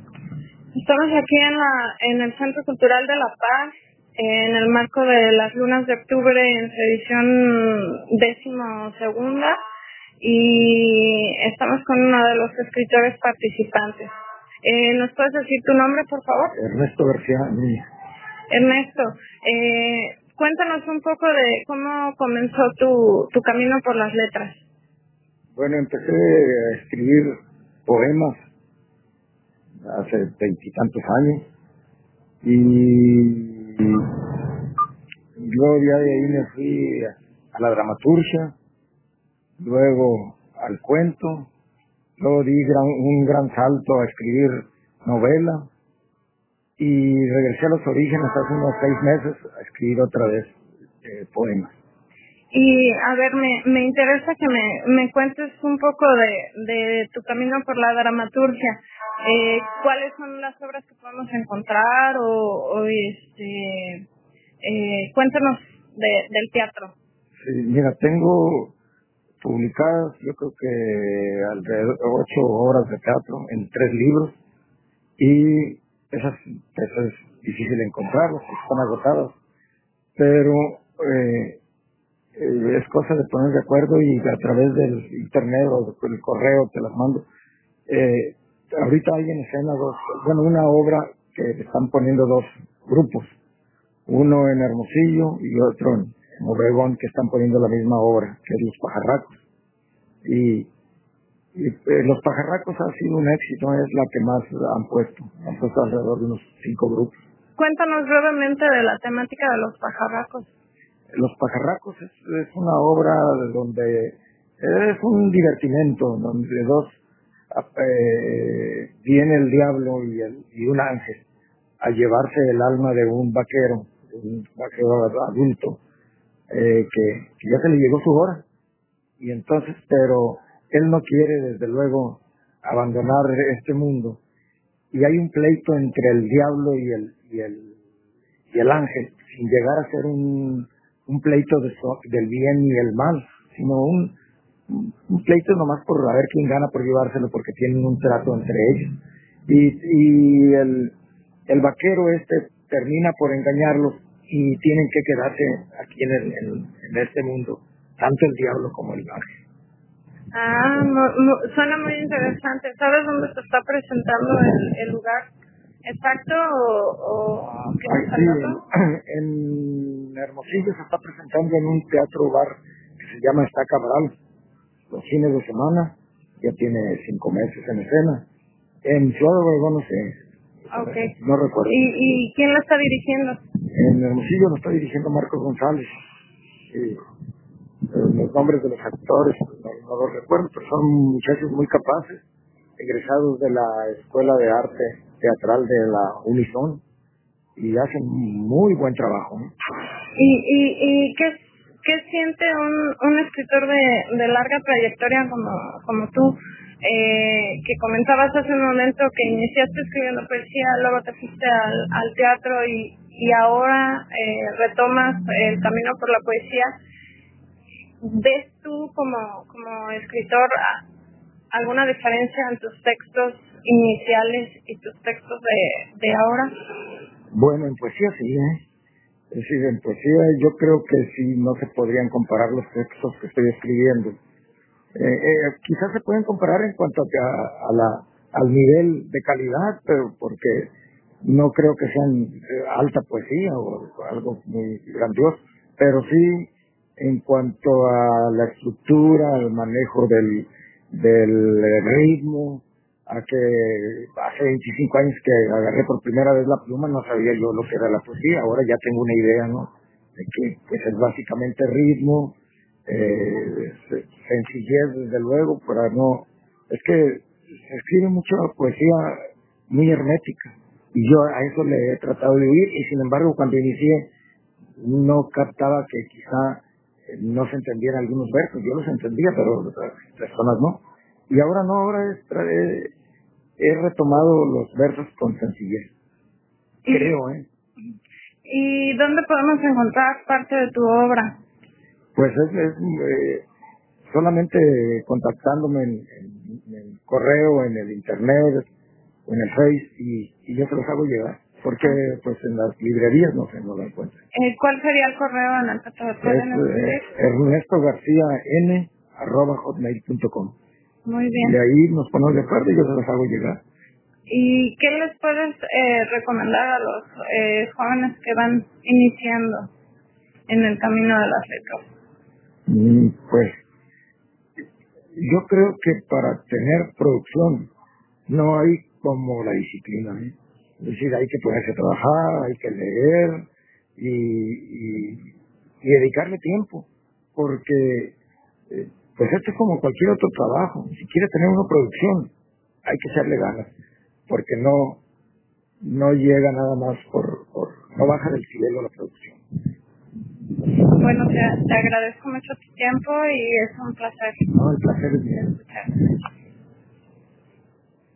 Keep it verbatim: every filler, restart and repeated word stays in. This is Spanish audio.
Estamos aquí en la en el Centro Cultural de La Paz, en el marco de las Lunas de Octubre en su edición décimo segunda, y estamos con uno de los escritores participantes. Eh, ¿Nos puedes decir tu nombre, por favor? Ernesto García. Ernesto, eh, cuéntanos un poco de cómo comenzó tu, tu camino por las letras. Bueno, empecé a escribir poemas hace veintitantos años y luego ya de ahí me fui a la dramaturgia, luego al cuento, luego di gran, un gran salto a escribir novela y regresé a los orígenes hace unos seis meses a escribir otra vez eh, poemas. Y a ver, me, me interesa que me, me cuentes un poco de, de tu camino por la dramaturgia. Eh, ¿Cuáles son las obras que podemos encontrar? O, o este, eh, cuéntanos de, del teatro. Sí, mira, tengo publicadas yo creo que alrededor de ocho obras de teatro en tres libros y esas, esas es difícil encontrarlas, están agotadas, pero eh, eh, es cosa de poner de acuerdo y a través del internet o del correo te las mando. Eh, ahorita hay en escena dos, bueno, una obra que están poniendo dos grupos, uno en Hermosillo y otro en Obregón, que están poniendo la misma obra, que es Los Pajarracos. Y, y eh, Los Pajarracos ha sido un éxito, es la que más han puesto, han puesto alrededor de unos cinco grupos. Cuéntanos brevemente de la temática de Los Pajarracos. Los Pajarracos es, es una obra donde es un divertimento, donde dos eh, viene el diablo y, el, y un ángel a llevarse el alma de un vaquero, de un vaquero adulto, eh, que, que ya se le llegó su hora. Y entonces, pero él no quiere desde luego abandonar este mundo. Y hay un pleito entre el diablo y el, y el, y el ángel, sin llegar a ser un, un pleito de so, del bien y el mal, sino un, un pleito nomás por a ver quién gana por llevárselo, porque tienen un trato entre ellos. Y, y el, el vaquero este termina por engañarlos y tienen que quedarse aquí en, el, en, en este mundo, tanto el diablo como el ángel. Ah, mu- mu- suena muy interesante. ¿Sabes dónde se está presentando el, el lugar exacto o, o qué Ay, está sí, pasando? en, en Hermosillo se está presentando en un teatro bar que se llama Estaca Cabral, los fines de semana, ya tiene cinco meses en escena. En Ciudad de Obregón no sé, Okay. no recuerdo. ¿Y, ¿Y quién la está dirigiendo? En Hermosillo lo está dirigiendo Marcos González. Sí. Los nombres de los actores no, no los recuerdo, pero son muchachos muy capaces, egresados de la Escuela de Arte Teatral de la Unison, y hacen muy buen trabajo, ¿no? ¿Y, y, y qué, qué siente un, un escritor de, de larga trayectoria como, como tú, eh, que comentabas hace un momento que iniciaste escribiendo poesía, luego te fuiste al, al teatro y, y ahora eh, retomas el camino por la poesía? ¿Ves tú como, como escritor a- alguna diferencia en tus textos iniciales y tus textos de, de ahora? Bueno, en poesía sí, ¿eh? Es decir, en poesía yo creo que sí no se podrían comparar los textos que estoy escribiendo. Eh, eh, quizás se pueden comparar en cuanto a, a la, al nivel de calidad, pero porque no creo que sean eh, alta poesía o algo muy grandioso, pero sí en cuanto a la estructura, al manejo del, del ritmo, a que hace veinticinco años que agarré por primera vez la pluma, no sabía yo lo que era la poesía, ahora ya tengo una idea, ¿no? De que pues es básicamente ritmo, eh, sencillez desde luego, para no, es que se escribe mucha poesía muy hermética, y yo a eso le he tratado de huir, y sin embargo cuando inicié no captaba que quizá eh, no se entendían algunos versos, yo los entendía, pero otras personas no. Y ahora no, ahora es, eh, he retomado los versos con sencillez, creo, ¿eh? ¿Y dónde podemos encontrar parte de tu obra? Pues es, es eh, solamente contactándome en, en, en el correo, en el internet, en el Face y, y yo se los hago llegar, porque pues en las librerías no se no lo encuentran. Eh, ¿Cuál sería el correo en el que te lo pueden escribir? Es eh, Ernesto García N arroba hotmail punto com. Muy bien. Y ahí nos ponemos de acuerdo y yo se los hago llegar. ¿Y qué les puedes eh, recomendar a los eh, jóvenes que van iniciando en el camino de las letras? Mm, Pues yo creo que para tener producción no hay como la disciplina, ¿eh? Es decir, hay que ponerse a trabajar, hay que leer y, y, y dedicarle tiempo, porque eh, pues esto es como cualquier otro trabajo. Si quiere tener una producción, hay que echarle ganas, porque no no llega nada más por, por no baja del cielo la producción. Bueno, te, te agradezco mucho tu tiempo y es un placer. No, el placer es mío. Escuchar.